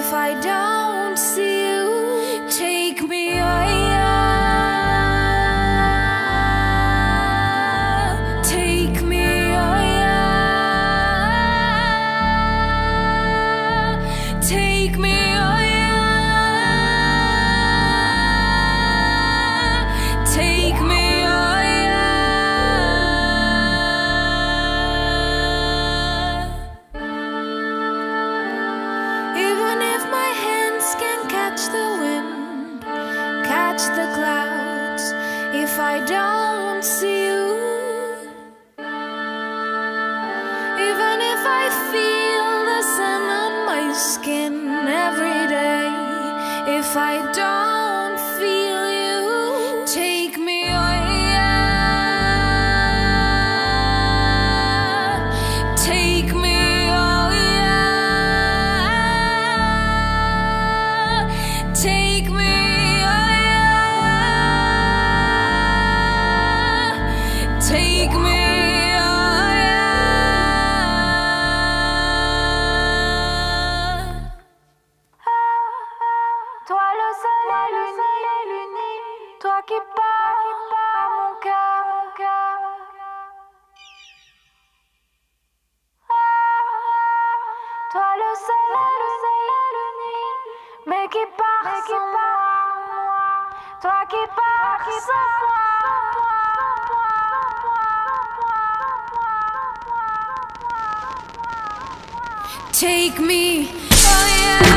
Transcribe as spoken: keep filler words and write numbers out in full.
if I don't see you. Take me higher, take me higher, take me higher, take me higher. Even if my hands can catch the wind, catch the clouds, if I don't see you. Even if I feel the sun on my skin every day, if I don't feel you, take me higher, take me higher, take me higher, take me toi le soleil uni, toi qui parles à mon cœur. Toi le soleil uni, mais qui part sans moi. Toi qui pars sans moi. Take me, oh yeah.